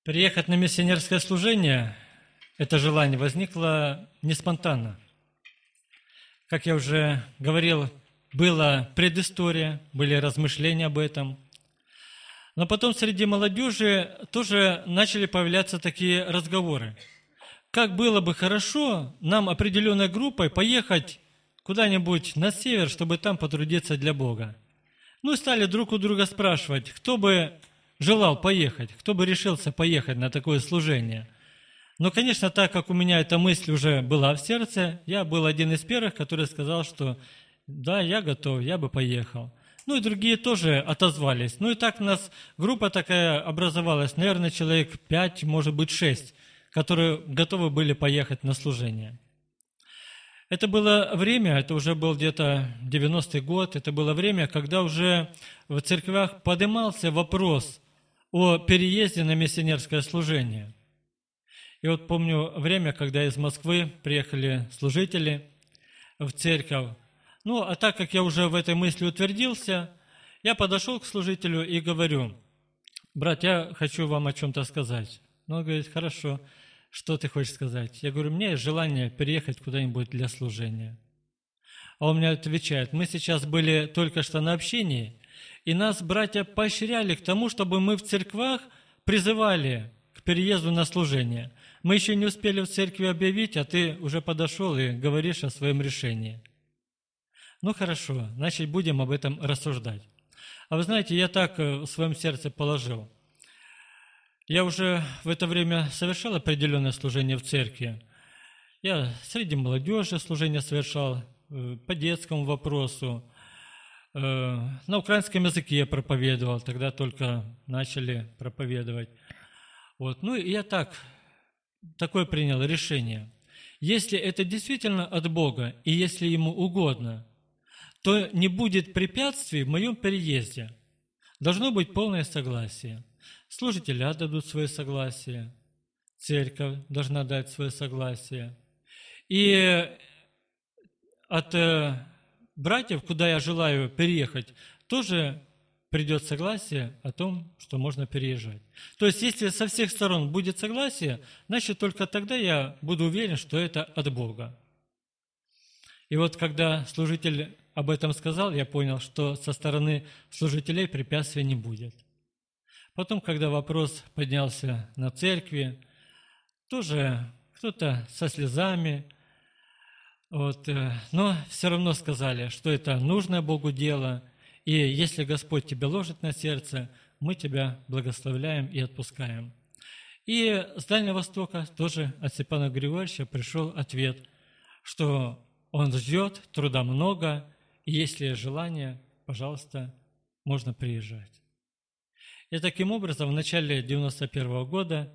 Приехать на миссионерское служение, это желание возникло не спонтанно. Как я уже говорил, была предыстория, были размышления об этом. Но потом среди молодежи тоже начали появляться такие разговоры. Как было бы хорошо нам определенной группой поехать куда-нибудь на север, чтобы там потрудиться для Бога. Ну и стали друг у друга спрашивать, кто бы желал поехать, кто бы решился поехать на такое служение. Но, конечно, так как у меня эта мысль уже была в сердце, я был один из первых, который сказал, что да, я готов, я бы поехал. Ну и другие тоже отозвались. Ну и так у нас группа такая образовалась, наверное, человек 5, может быть 6, которые готовы были поехать на служение. Это было время, это уже был где-то 90-й год, это было время, когда уже в церквях поднимался вопрос о переезде на миссионерское служение. И вот помню время, когда из Москвы приехали служители в церковь. Ну, а так как я уже в этой мысли утвердился, я подошел к служителю и говорю: брат, я хочу вам о чем-то сказать. Ну, он говорит: хорошо, что ты хочешь сказать? Я говорю: у меня есть желание переехать куда-нибудь для служения. А он мне отвечает: мы сейчас были только что на общении, и нас братья поощряли к тому, чтобы мы в церквах призывали к переезду на служение. Мы еще не успели в церкви объявить, а ты уже подошел и говоришь о своем решении. Ну хорошо, значит, будем об этом рассуждать. А вы знаете, я так в своем сердце положил. Я уже в это время совершал определенное служение в церкви. Я среди молодежи служение совершал по детскому вопросу. На украинском языке я проповедовал, тогда только начали проповедовать. Вот. Ну и я такое принял решение. Если это действительно от Бога, и если Ему угодно, то не будет препятствий в моем переезде. Должно быть полное согласие. Служители отдадут свое согласие, церковь должна дать свое согласие. И от братьев, куда я желаю переехать, тоже придет согласие о том, что можно переезжать. То есть, если со всех сторон будет согласие, значит, только тогда я буду уверен, что это от Бога. И вот, когда служитель об этом сказал, я понял, что со стороны служителей препятствий не будет. Потом, когда вопрос поднялся на церкви, тоже кто-то со слезами, но все равно сказали, что это нужное Богу дело, и если Господь тебя ложит на сердце, мы тебя благословляем и отпускаем. И с Дальнего Востока тоже от Степана Григорьевича пришел ответ, что он ждет, труда много, и если есть желание, пожалуйста, можно приезжать. И таким образом в начале 91 года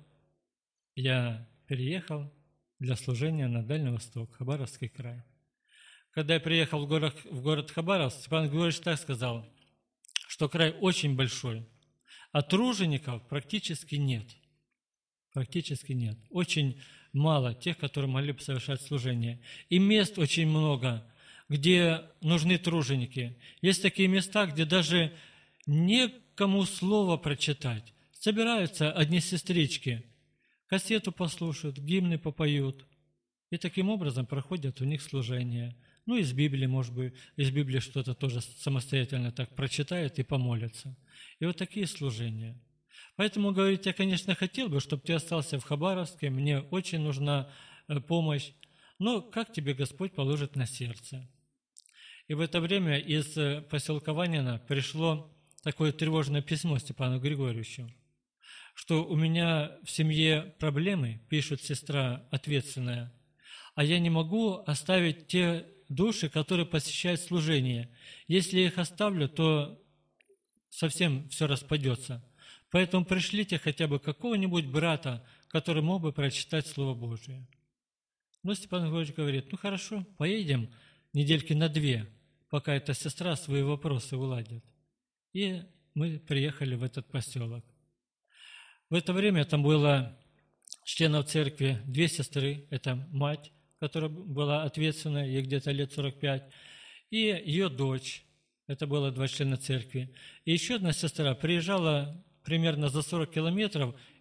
я переехал для служения на Дальний Восток, Хабаровский край. Когда я приехал в город Хабаровск, Степан Григорьевич так сказал, что край очень большой, а тружеников практически нет. Практически нет. Очень мало тех, которые могли бы совершать служение. И мест очень много, где нужны труженики. Есть такие места, где даже некому слово прочитать. Собираются одни сестрички, кассету послушают, гимны попоют. И таким образом проходят у них служения. Ну, из Библии, может быть, из Библии что-то тоже самостоятельно так прочитают и помолятся. И вот такие служения. Поэтому, говорить, я, конечно, хотел бы, чтобы ты остался в Хабаровске, мне очень нужна помощь, но как тебе Господь положит на сердце. И в это время из поселка Ванина пришло такое тревожное письмо Степану Григорьевичу, что у меня в семье проблемы, пишет сестра ответственная, а я не могу оставить те души, которые посещают служение. Если я их оставлю, то совсем все распадется. Поэтому пришлите хотя бы какого-нибудь брата, который мог бы прочитать Слово Божие. Но Степан Григорьевич говорит, ну хорошо, поедем недельки на 2, пока эта сестра свои вопросы уладит. И мы приехали в этот поселок. В это время там было членов церкви 2 сестры, это мать, которая была ответственная, ей где-то лет 45, и ее дочь, это было 2 члена церкви. И еще одна сестра приезжала примерно за 40 километров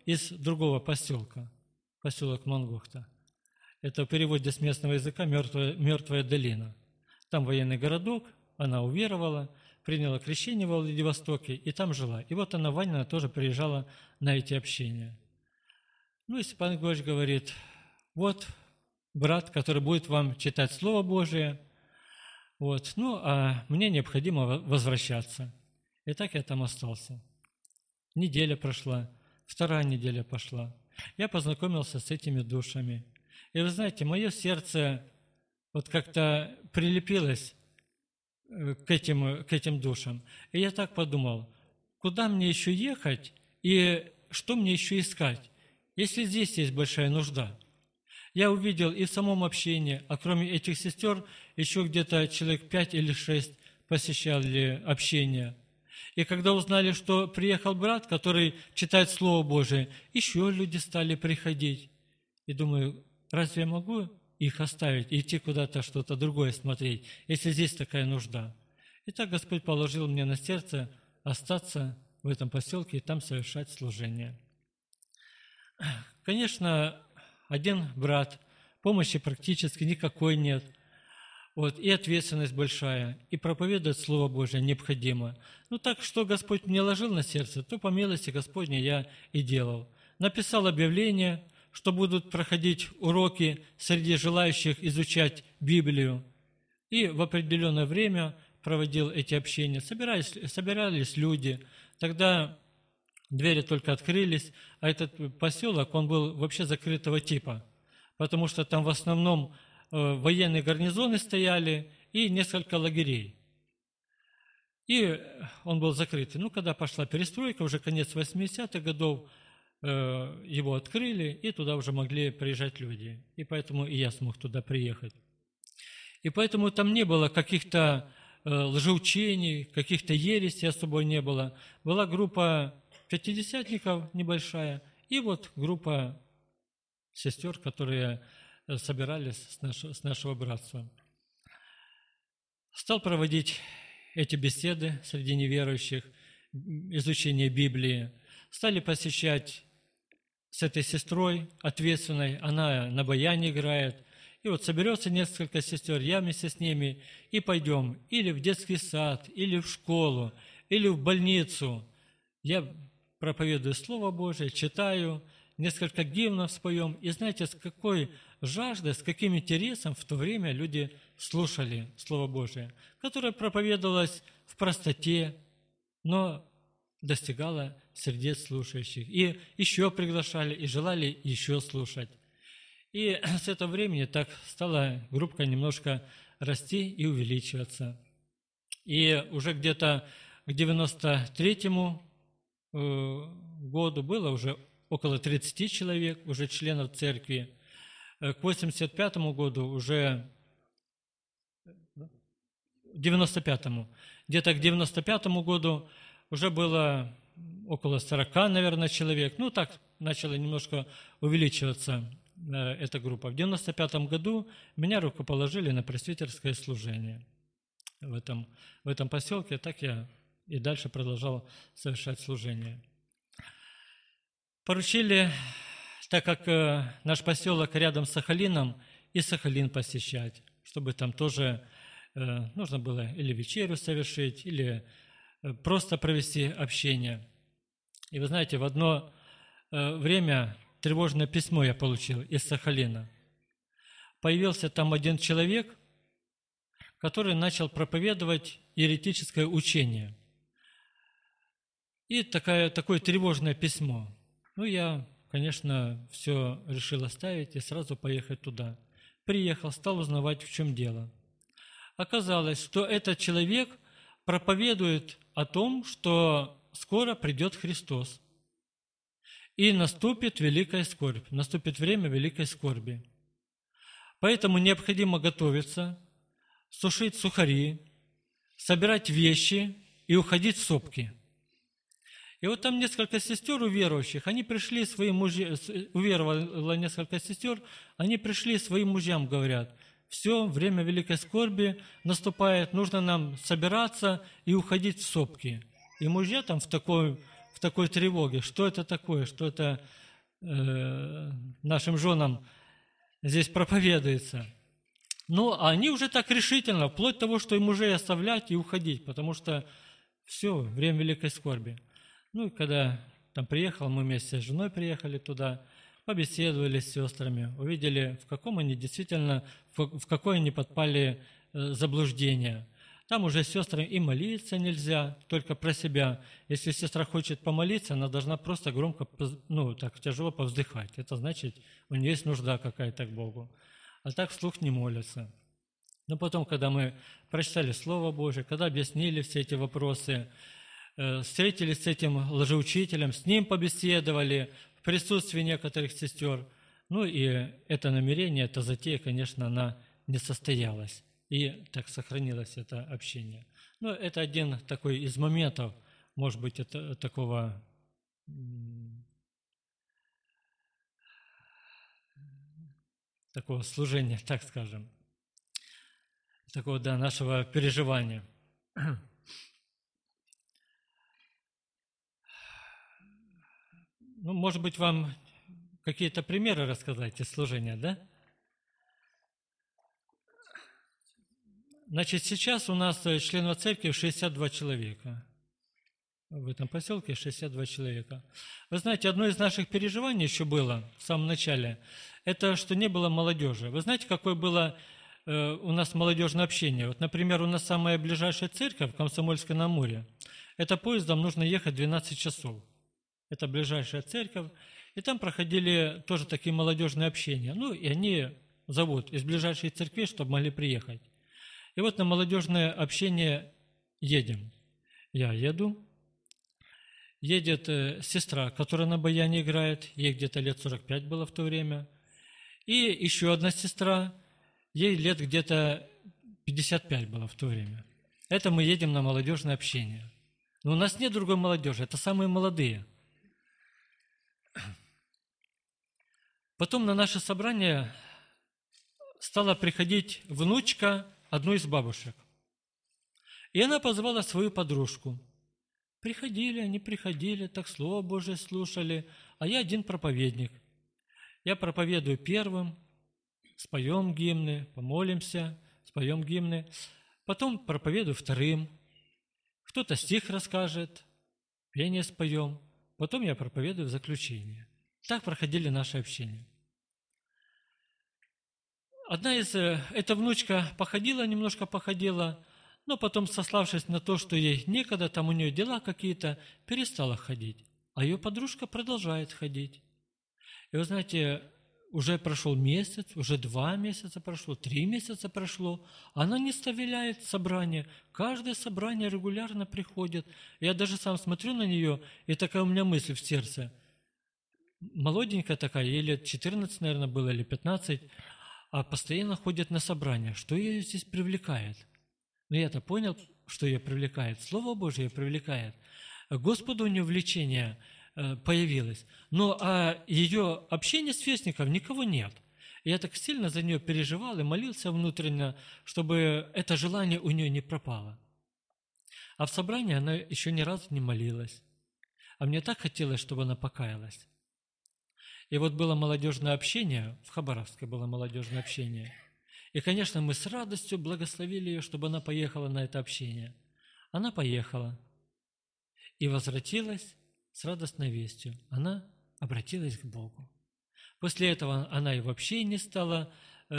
из другого поселка, поселок Мангухта. Это в переводе с местного языка «мертвая долина». Там военный городок, она уверовала, приняла крещение во Владивостоке и там жила. И вот она, Ванина, тоже приезжала на эти общения. Ну и Степан Григорьевич говорит: вот брат, который будет вам читать Слово Божие, вот, ну а мне необходимо возвращаться. И так я там остался. Неделя прошла, вторая неделя пошла. Я познакомился с этими душами. И вы знаете, мое сердце вот как-то прилепилось к этим душам. И я так подумал, куда мне еще ехать и что мне еще искать, если здесь есть большая нужда. Я увидел и в самом общении, а кроме этих сестер, еще где-то человек 5 или 6 посещали общение. И когда узнали, что приехал брат, который читает Слово Божие, еще люди стали приходить. И думаю, разве я могу их оставить и идти куда-то что-то другое смотреть, если здесь такая нужда? И так Господь положил мне на сердце остаться в этом поселке и там совершать служение. Конечно, один брат, помощи практически никакой нет. Вот, и ответственность большая, и проповедовать Слово Божие необходимо. Ну так, что Господь мне ложил на сердце, то по милости Господней я и делал. Написал объявление, что будут проходить уроки среди желающих изучать Библию. И в определенное время проводил эти общения. Собирались люди. Тогда двери только открылись, а этот поселок, он был вообще закрытого типа, потому что там в основном военные гарнизоны стояли и несколько лагерей. И он был закрытый. Ну, когда пошла перестройка, уже конец 80-х годов, его открыли, и туда уже могли приезжать люди. И поэтому и я смог туда приехать. И поэтому там не было каких-то лжеучений, каких-то ересей особо не было. Была группа пятидесятников небольшая, и вот группа сестер, которые собирались с нашего братства. Стал проводить эти беседы среди неверующих, изучение Библии. Стали посещать с этой сестрой ответственной, она на баяне играет. И вот соберется несколько сестер, я вместе с ними, и пойдем или в детский сад, или в школу, или в больницу. Я проповедую Слово Божие, читаю, несколько гимнов споем. И знаете, с какой жаждой, с каким интересом в то время люди слушали Слово Божие, которое проповедовалось в простоте, но достигало сердец слушающих. И еще приглашали, и желали еще слушать. И с этого времени так стала группа немножко расти и увеличиваться. И уже где-то к 93-му году было уже около 30 человек, уже членов церкви. К 85-му году уже 95-му. Где-то к 95-му году уже было около 40, наверное, человек. Ну, так начала немножко увеличиваться эта группа. В 95-м году меня рукоположили на пресвитерское служение в этом поселке. Так я и дальше продолжал совершать служение. Поручили, так как наш поселок рядом с Сахалином, и Сахалин посещать, чтобы там тоже нужно было или вечерю совершить, или просто провести общение. И вы знаете, в одно время тревожное письмо я получил из Сахалина. Появился там один человек, который начал проповедовать еретическое учение. И такое тревожное письмо. Ну, я, конечно, все решил оставить и сразу поехать туда. Приехал, стал узнавать, в чем дело. Оказалось, что этот человек проповедует о том, что скоро придет Христос. И наступит великая скорбь, наступит время великой скорби. Поэтому необходимо готовиться, сушить сухари, собирать вещи и уходить в сопки. И вот там несколько сестер уверующих, они пришли своим мужьям, уверовало несколько сестер, они пришли своим мужьям, говорят: все, время великой скорби наступает, нужно нам собираться и уходить в сопки. И мужья там в в такой тревоге. Что это такое? Что это нашим женам здесь проповедуется? Ну, а они уже так решительно, вплоть до того, что и мужей оставлять и уходить, потому что все, время великой скорби. Ну, и когда там приехал, мы вместе с женой приехали туда, побеседовали с сестрами, увидели, в каком они действительно, в какое они подпали заблуждение. Там уже с сестрами и молиться нельзя, только про себя. Если сестра хочет помолиться, она должна просто громко, так тяжело повздыхать. Это значит, у нее есть нужда какая-то к Богу. А так вслух не молятся. Но потом, когда мы прочитали Слово Божие, когда объяснили все эти вопросы, встретились с этим лжеучителем, с ним побеседовали в присутствии некоторых сестер, ну и это намерение, эта затея, конечно, она не состоялась. И так сохранилось это общение. Но это один такой из моментов, может быть, это такого служения, так скажем, такого, да, нашего переживания. Ну, может быть, вам какие-то примеры рассказать из служения, да? Значит, сейчас у нас членов церкви 62 человека. В этом поселке 62 человека. Вы знаете, одно из наших переживаний еще было в самом начале, это что не было молодежи. Вы знаете, какое было у нас молодежное общение? Вот, например, у нас самая ближайшая церковь в Комсомольске-на-Амуре. Это поездом нужно ехать 12 часов. Это ближайшая церковь. И там проходили тоже такие молодежные общения. Ну, и они зовут из ближайшей церкви, чтобы могли приехать. И вот на молодежное общение едем. Я еду. Едет сестра, которая на баяне играет. Ей где-то лет 45 было в то время. И еще одна сестра, ей лет где-то 55 было в то время. Это мы едем на молодежное общение. Но у нас нет другой молодежи, это самые молодые. Потом на наше собрание стала приходить внучка одной из бабушек. И она позвала свою подружку. Приходили они, приходили, так Слово Божие слушали, а я один проповедник. Я проповедую первым, споем гимны, помолимся, споем гимны. Потом проповедую вторым. Кто-то стих расскажет, пение споем. Потом я проповедую в заключение. Так проходили наши общения. Эта внучка немножко походила, но потом, сославшись на то, что ей некогда, там у нее дела какие-то, перестала ходить. А ее подружка продолжает ходить. И вы знаете, уже прошел месяц, уже 2 месяца прошло, 3 месяца прошло, она не оставляет собрание. Каждое собрание регулярно приходит. Я даже сам смотрю на нее, и такая у меня мысль в сердце. Молоденькая такая, ей лет 14, наверное, было, или 15, а постоянно ходит на собрания. Что ее здесь привлекает? Но я-то понял, что ее привлекает. Слово Божие ее привлекает. Господу у нее влечение появилось. Но ее общение с сверстником никого нет. И я так сильно за нее переживал и молился внутренне, чтобы это желание у нее не пропало. А в собрании она еще ни разу не молилась. А мне так хотелось, чтобы она покаялась. И вот было молодежное общение, в Хабаровске было молодежное общение. И, конечно, мы с радостью благословили ее, чтобы она поехала на это общение. Она поехала и возвратилась с радостной вестью. Она обратилась к Богу. После этого она и вообще не стала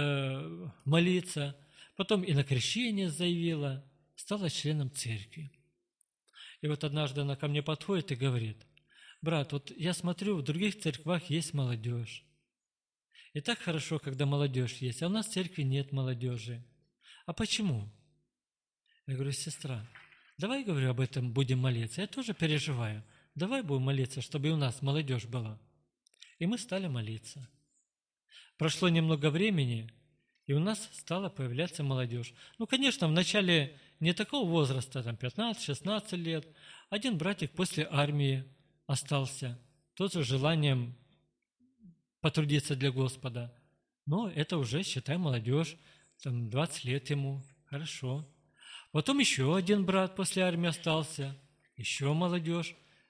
молиться, потом и на крещение заявила, стала членом церкви. И вот однажды она ко мне подходит и говорит: брат, вот я смотрю, в других церквах есть молодежь. И так хорошо, когда молодежь есть, а у нас в церкви нет молодежи. А почему? Я говорю: сестра, давай, говорю, об этом будем молиться. Я тоже переживаю. Давай будем молиться, чтобы и у нас молодежь была. И мы стали молиться. Прошло немного времени, и у нас стала появляться молодежь. Ну, конечно, в начале не такого возраста, там 15-16 лет. Один братик после армии остался, тоже с желанием потрудиться для Господа. Но это уже, считай, молодежь, там 20 лет ему, хорошо. Потом еще один брат после армии остался, еще молодежь.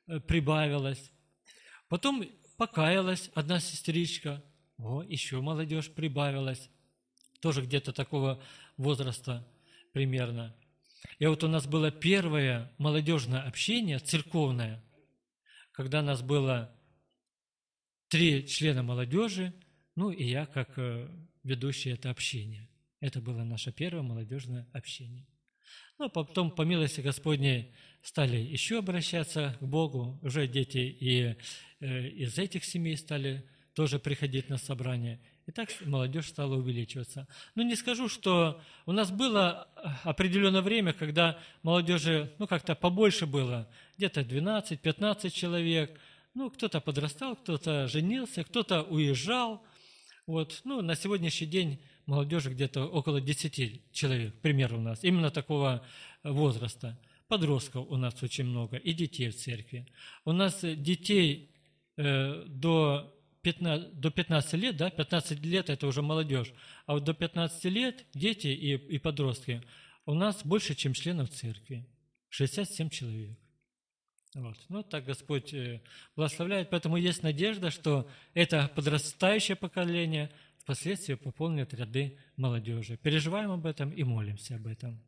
прибавилось. Потом покаялась одна сестричка, еще молодежь прибавилась, тоже где-то такого возраста примерно. И вот у нас было первое молодежное общение, церковное, когда нас было 3 члена молодежи, и я как ведущий это общение. Это было наше первое молодежное общение. А потом, по милости Господней, стали еще обращаться к Богу. Уже дети и из этих семей стали тоже приходить на собрания. И так молодежь стала увеличиваться. Но не скажу, что у нас было определенное время, когда молодежи, как-то побольше было, где-то 12-15 человек. Кто-то подрастал, кто-то женился, кто-то уезжал. На сегодняшний день молодежи где-то около 10 человек, примерно у нас, именно такого возраста. Подростков у нас очень много и детей в церкви. У нас детей до 15 лет, 15 лет это уже молодежь, а вот до 15 лет дети и подростки у нас больше, чем членов церкви, 67 человек. Так Господь благословляет, поэтому есть надежда, что это подрастающее поколение впоследствии пополнит ряды молодежи. Переживаем об этом и молимся об этом.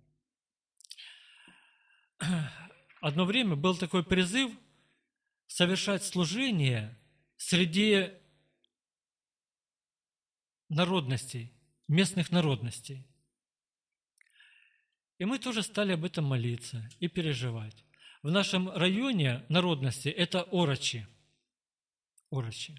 Одно время был такой призыв совершать служение среди народностей, местных народностей. И мы тоже стали об этом молиться и переживать. В нашем районе народности это орочи. Орочи.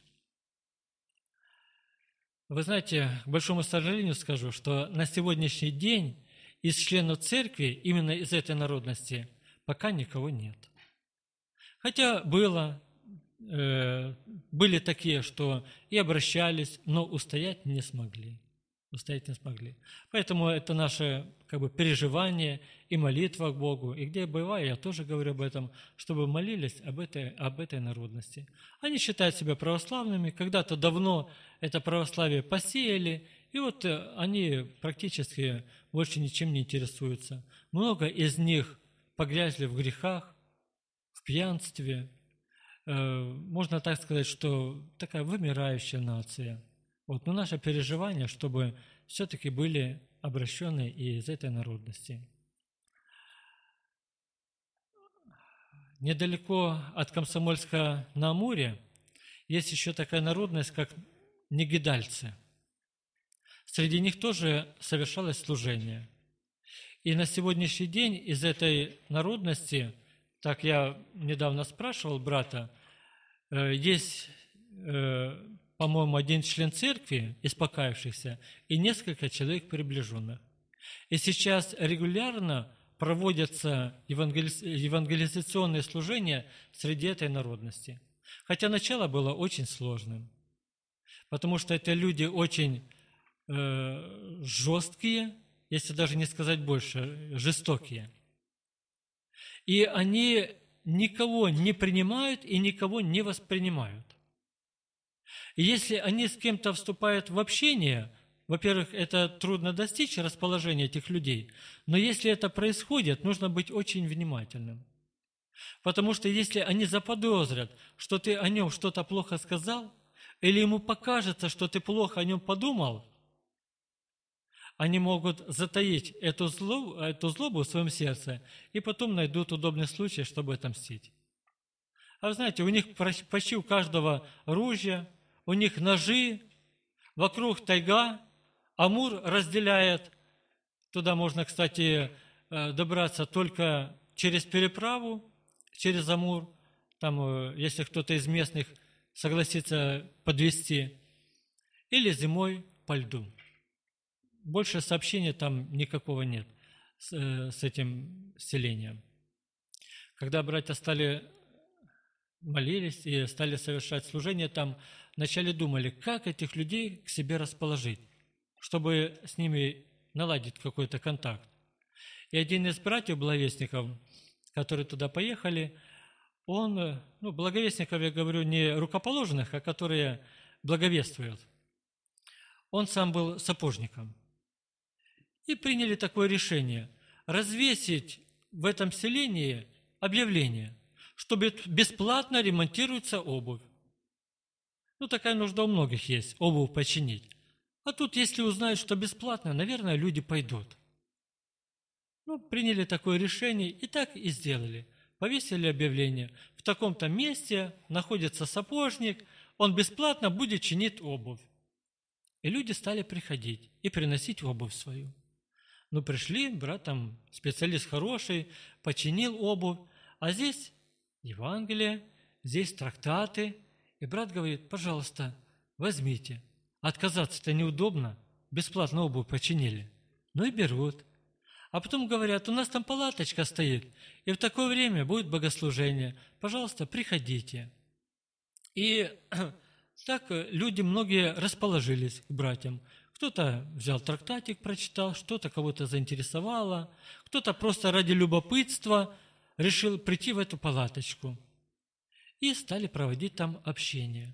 Вы знаете, к большому сожалению скажу, что на сегодняшний день из членов церкви, именно из этой народности, пока никого нет. Хотя были такие, что и обращались, но устоять не смогли. Поэтому это наше переживание и молитва к Богу. И где я бываю, я тоже говорю об этом, чтобы молились об этой народности. Они считают себя православными, когда-то давно это православие посеяли, и они практически больше ничем не интересуются. Много из них погрязли в грехах, в пьянстве. Можно так сказать, что такая вымирающая нация. Но наше переживание, чтобы все-таки были обращены и из этой народности. Недалеко от Комсомольска-на-Амуре есть еще такая народность, как негидальцы. Среди них тоже совершалось служение. И на сегодняшний день из этой народности, так я недавно спрашивал брата, есть, по-моему, один член церкви из покаявшихся и несколько человек приближенных. И сейчас регулярно проводятся евангелизационные служения среди этой народности. Хотя начало было очень сложным, потому что это люди очень жесткие, если даже не сказать больше, жестокие. И они никого не принимают и никого не воспринимают. И если они с кем-то вступают в общение, во-первых, это трудно достичь расположения этих людей, но если это происходит, нужно быть очень внимательным. Потому что если они заподозрят, что ты о нем что-то плохо сказал, или ему покажется, что ты плохо о нем подумал, они могут затаить эту злобу в своем сердце и потом найдут удобный случай, чтобы отомстить. А вы знаете, у них почти у каждого ружья, у них ножи, вокруг тайга, Амур разделяет. Туда можно, кстати, добраться только через переправу, через Амур. Там, если кто-то из местных согласится подвезти, или зимой по льду. Больше сообщения там никакого нет с этим селением. Когда братья молились и стали совершать служение там, вначале думали, как этих людей к себе расположить, чтобы с ними наладить какой-то контакт. И один из братьев-благовестников, которые туда поехали, он, благовестников, я говорю, не рукоположенных, а которые благовествуют. Он сам был сапожником. И приняли такое решение – развесить в этом селении объявление, что бесплатно ремонтируется обувь. Ну, такая нужда у многих есть, обувь починить. А тут, если узнают, что бесплатно, наверное, люди пойдут. Ну, приняли такое решение и так и сделали. Повесили объявление. В таком-то месте находится сапожник, он бесплатно будет чинить обувь. И люди стали приходить и приносить обувь свою. Ну, пришли, брат там, специалист хороший, починил обувь, а здесь Евангелие, здесь трактаты. И брат говорит: пожалуйста, возьмите. Отказаться-то неудобно, бесплатно обувь починили. Ну и берут. А потом говорят: у нас там палаточка стоит, и в такое время будет богослужение. Пожалуйста, приходите. И так люди многие расположились к братьям. Кто-то взял трактатик, прочитал, что-то кого-то заинтересовало, кто-то просто ради любопытства решил прийти в эту палаточку. И стали проводить там общение.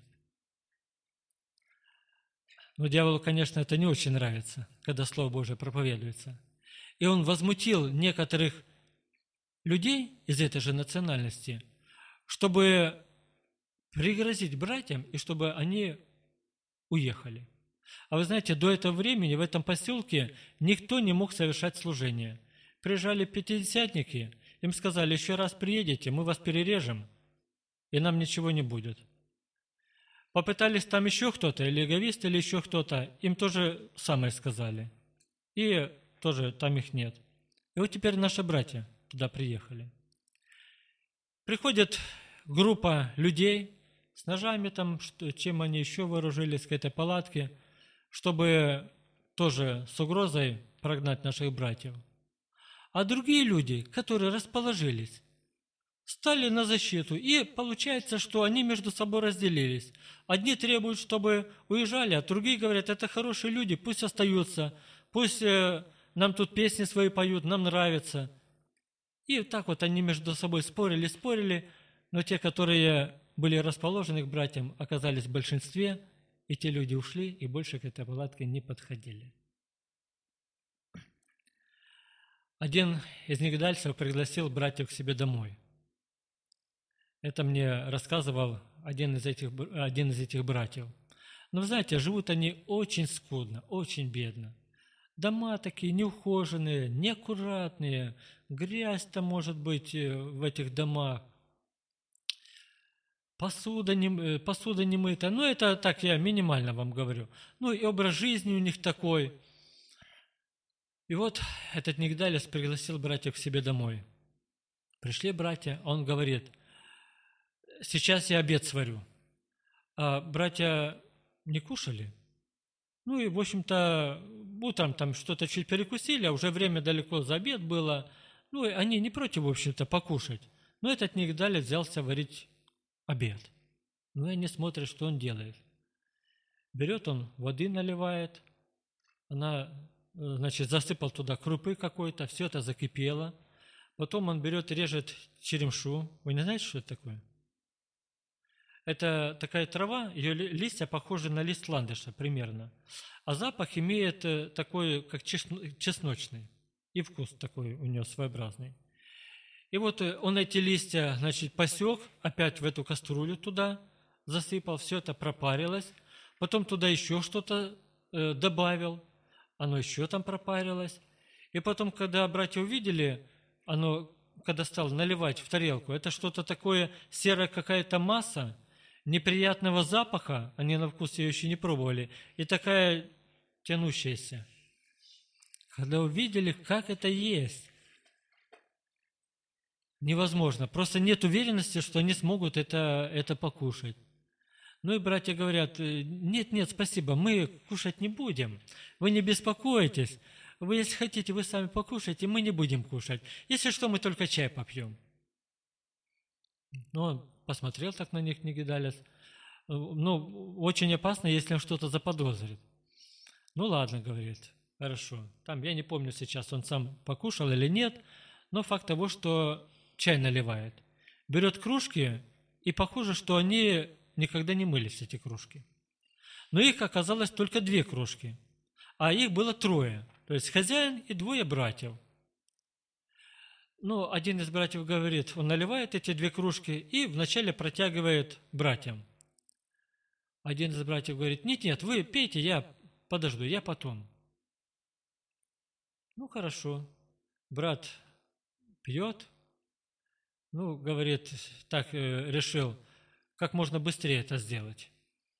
Но дьяволу, конечно, это не очень нравится, когда Слово Божие проповедуется. И он возмутил некоторых людей из этой же национальности, чтобы пригрозить братьям и чтобы они уехали. А вы знаете, до этого времени в этом поселке никто не мог совершать служение. Приезжали пятидесятники, им сказали: еще раз приедете, мы вас перережем, и нам ничего не будет. Попытались там еще кто-то, или говист, или еще кто-то, им тоже самое сказали. И тоже там их нет. И вот теперь наши братья туда приехали. Приходит группа людей с ножами там, чем они еще вооружились к этой палатке, чтобы тоже с угрозой прогнать наших братьев. А другие люди, которые расположились, стали на защиту, и получается, что они между собой разделились. Одни требуют, чтобы уезжали, а другие говорят: это хорошие люди, пусть остаются, пусть нам тут песни свои поют, нам нравится. И так вот они между собой спорили, но те, которые были расположены к братьям, оказались в большинстве, и те люди ушли, и больше к этой палатке не подходили. Один из негдальцев пригласил братьев к себе домой. Это мне рассказывал один из этих братьев. Но вы знаете, живут они очень скудно, очень бедно. Дома такие неухоженные, неаккуратные, грязь-то может быть в этих домах, посуда не мыта. Ну, это так я минимально вам говорю. Ну, и образ жизни у них такой. И вот этот нигдалец пригласил братьев к себе домой. Пришли братья, он говорит: сейчас я обед сварю. А братья не кушали. Ну и, в общем-то, утром там что-то чуть перекусили, а уже время далеко за обед было. Ну, и они не против, в общем-то, покушать. Но этот нигдалец взялся варить обед. Ну и они смотрят, что он делает. Берет он, воды наливает, засыпал туда крупы какой-то, все это закипело. Потом он берет и режет черемшу. Вы не знаете, что это такое? Это такая трава, ее листья похожи на лист ландыша примерно. А запах имеет такой, как чесночный. И вкус такой у нее своеобразный. И вот он эти листья, посек, опять в эту кастрюлю туда засыпал, все это пропарилось. Потом туда еще что-то добавил, оно еще там пропарилось. И потом, когда братья увидели, когда стал наливать в тарелку, это что-то такое, серая какая-то масса, неприятного запаха, они на вкус ее еще не пробовали, и такая тянущаяся. Когда увидели, как это есть, невозможно. Просто нет уверенности, что они смогут это покушать. Ну и братья говорят: нет, спасибо, мы кушать не будем. Вы не беспокойтесь. Вы, если хотите, вы сами покушайте, мы не будем кушать. Если что, мы только чай попьем. Ну, он посмотрел так на них, негидалец. Ну, очень опасно, если он что-то заподозрит. Ну, ладно, говорит, хорошо. Там, я не помню сейчас, он сам покушал или нет, но факт того, что чай наливает. Берет кружки, и похоже, что они никогда не мылись, эти кружки. Но их оказалось только 2 кружки, а их было 3. То есть хозяин и 2 братьев. Ну, один из братьев говорит, он наливает эти две кружки и вначале протягивает братьям. Один из братьев говорит, нет, вы пейте, я подожду, я потом. Ну, хорошо. Брат пьет, ну, говорит, так решил, как можно быстрее это сделать,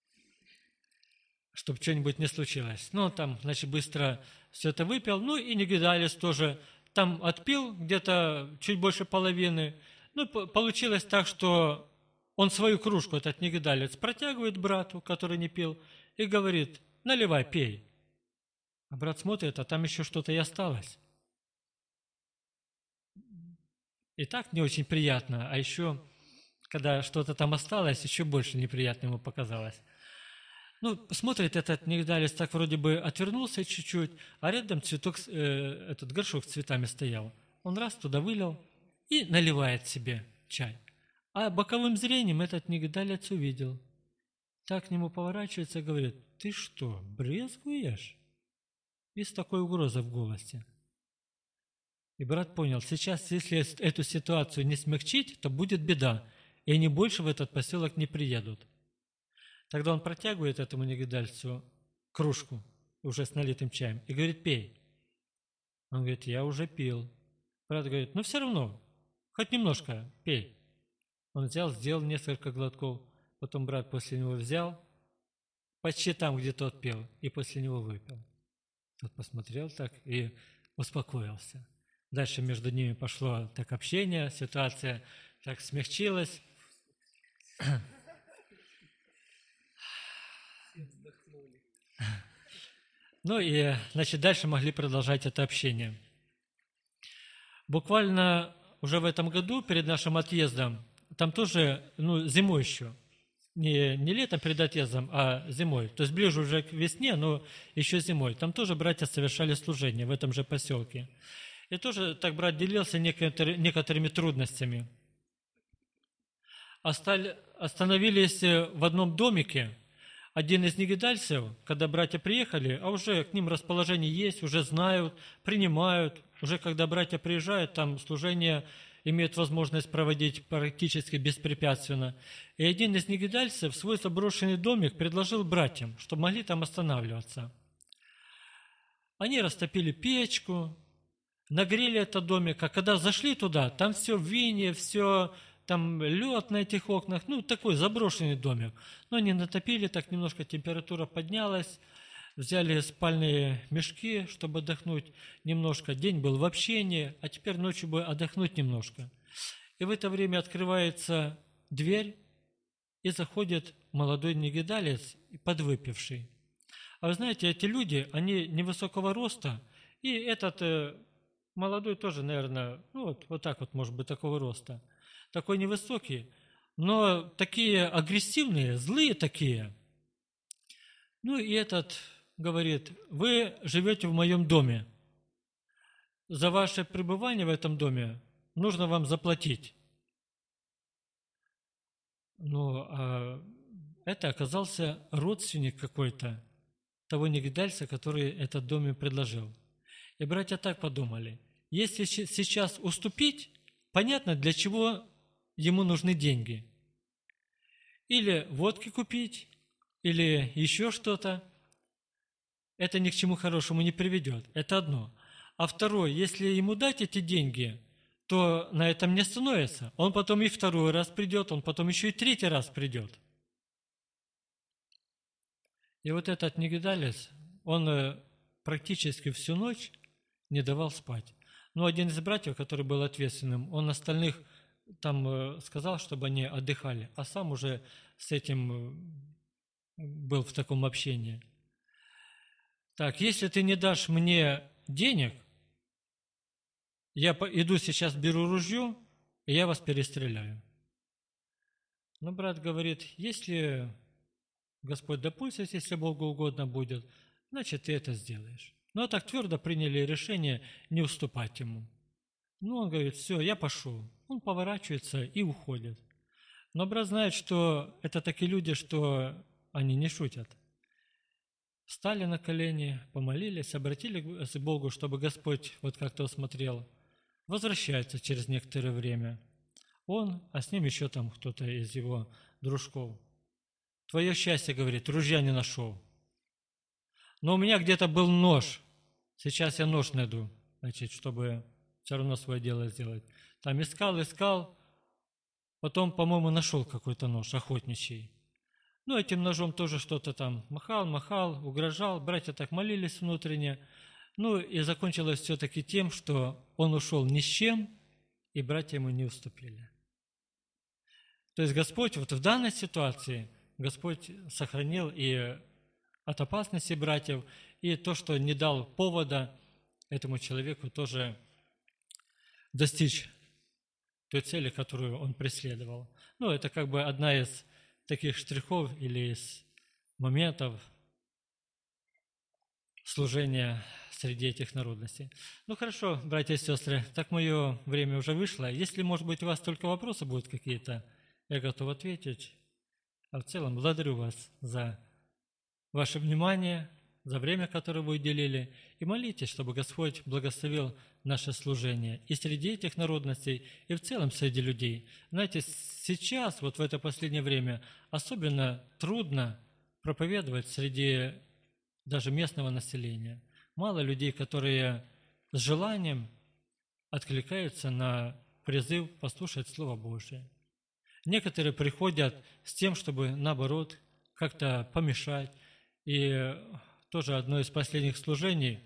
чтобы что-нибудь не случилось. Ну, он там, значит, быстро все это выпил, ну, и Нигидалис тоже там отпил где-то чуть больше половины. Ну, получилось так, что он свою кружку, этот Нигидалец, протягивает брату, который не пил, и говорит, наливай, пей. А брат смотрит, а там еще что-то и осталось. И так не очень приятно, а еще, когда что-то там осталось, еще больше неприятно ему показалось. Ну, смотрит этот Нигдалец, так вроде бы отвернулся чуть-чуть, а рядом цветок, этот горшок с цветами стоял. Он раз туда вылил и наливает себе чай. А боковым зрением этот Нигдалец увидел. Так к нему поворачивается и говорит, ты что, брезгуешь? И с такой угрозой в голосе. И брат понял, сейчас, если эту ситуацию не смягчить, то будет беда, и они больше в этот поселок не приедут. Тогда он протягивает этому негидальцу кружку, уже с налитым чаем, и говорит, пей. Он говорит, я уже пил. Брат говорит, ну все равно, хоть немножко пей. Он взял, сделал несколько глотков, потом брат после него взял, почти там, где тот пил, и после него выпил. Тот посмотрел так и успокоился. Дальше между ними пошло так общение, ситуация так смягчилась. Ну и, значит, дальше могли продолжать это общение. Буквально уже в этом году, перед нашим отъездом, там тоже, зимой еще, не летом перед отъездом, а зимой, то есть ближе уже к весне, но еще зимой, там тоже братья совершали служение в этом же поселке. И тоже так брат делился некоторыми трудностями. Остановились в одном домике. Один из негидальцев, когда братья приехали, а уже к ним расположение есть, уже знают, принимают. Уже когда братья приезжают, там служение имеют возможность проводить практически беспрепятственно. И один из негидальцев свой заброшенный домик предложил братьям, чтобы могли там останавливаться. Они растопили печку, нагрели этот домик, а когда зашли туда, там все в вине, все там лед на этих окнах, такой заброшенный домик. Но они натопили, так немножко температура поднялась, взяли спальные мешки, чтобы отдохнуть немножко. День был в общении, а теперь ночью бы отдохнуть немножко. И в это время открывается дверь, и заходит молодой негидалец, подвыпивший. А вы знаете, эти люди, они невысокого роста, и этот молодой тоже, наверное, вот так вот, может быть, такого роста. Такой невысокий, но такие агрессивные, злые такие. Ну и этот говорит, вы живете в моем доме. За ваше пребывание в этом доме нужно вам заплатить. А это оказался родственник какой-то того негидальца, который этот дом им предложил. И братья так подумали, если сейчас уступить, понятно, для чего ему нужны деньги. Или водки купить, или еще что-то. Это ни к чему хорошему не приведет. Это одно. А второе, если ему дать эти деньги, то на этом не остановится. Он потом и второй раз придет, он потом еще и третий раз придет. И вот этот негидалец, он практически всю ночь не давал спать. Но один из братьев, который был ответственным, он остальных там сказал, чтобы они отдыхали, а сам уже с этим был в таком общении. Так, если ты не дашь мне денег, я иду сейчас, беру ружье, и я вас перестреляю. Но брат говорит, если Господь допустит, если Богу угодно будет, значит, ты это сделаешь. Но так твердо приняли решение не уступать ему. Он говорит, все, я пошел. Он поворачивается и уходит. Но брат знает, что это такие люди, что они не шутят. Встали на колени, помолились, обратили к Богу, чтобы Господь вот как-то усмотрел возвращается через некоторое время. Он, а с ним еще там кто-то из его дружков. Твое счастье, говорит, ружья не нашел. Но у меня где-то был нож. Сейчас я нож найду, значит, чтобы все равно свое дело сделать. Там искал, потом, по-моему, нашел какой-то нож охотничий. Ну, этим ножом тоже что-то там махал, угрожал. Братья так молились внутренне. Ну, и закончилось все-таки тем, что он ушел ни с чем, и братья ему не уступили. То есть Господь вот в данной ситуации, Господь сохранил и от опасности братьев, и то, что не дал повода этому человеку тоже достичь той цели, которую он преследовал. Ну, это как бы одна из таких штрихов или из моментов служения среди этих народностей. Ну, хорошо, братья и сестры, так мое время уже вышло. Если, может быть, у вас только вопросы будут какие-то, я готов ответить. А в целом благодарю вас за ваше внимание, за время, которое вы уделили, и молитесь, чтобы Господь благословил наше служение и среди этих народностей, и в целом среди людей. Знаете, сейчас, вот в это последнее время, особенно трудно проповедовать среди даже местного населения. Мало людей, которые с желанием откликаются на призыв послушать Слово Божие. Некоторые приходят с тем, чтобы, наоборот, как-то помешать. И тоже одно из последних служений,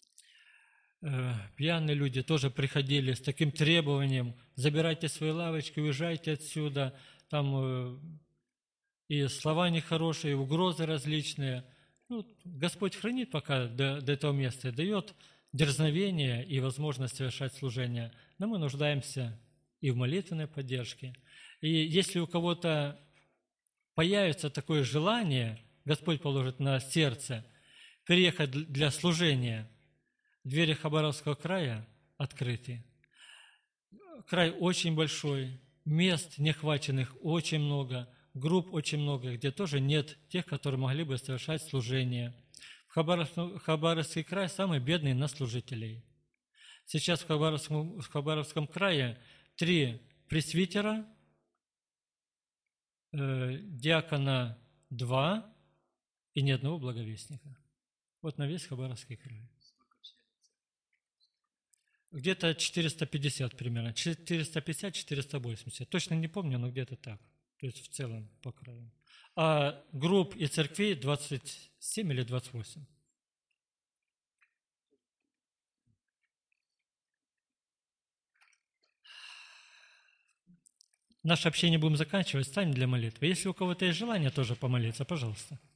пьяные люди тоже приходили с таким требованием: забирайте свои лавочки, уезжайте отсюда, там и слова нехорошие, и угрозы различные. Ну, Господь хранит пока до этого места, дает дерзновение и возможность совершать служение, но мы нуждаемся и в молитвенной поддержке. И если у кого-то появится такое желание, Господь положит на сердце переехать для служения, двери Хабаровского края открыты. Край очень большой, мест нехваченных очень много, групп очень много, где тоже нет тех, которые могли бы совершать служение. Хабаровский край самый бедный на служителей. Сейчас в Хабаровском крае 3 пресвитера, диакона 2 и ни одного благовестника. Вот на весь Хабаровский край. Где-то 450 примерно, 450-480. Точно не помню, но где-то так. То есть в целом по краю. А групп и церквей 27 или 28. Наше общение будем заканчивать, станем для молитвы. Если у кого-то есть желание тоже помолиться, пожалуйста.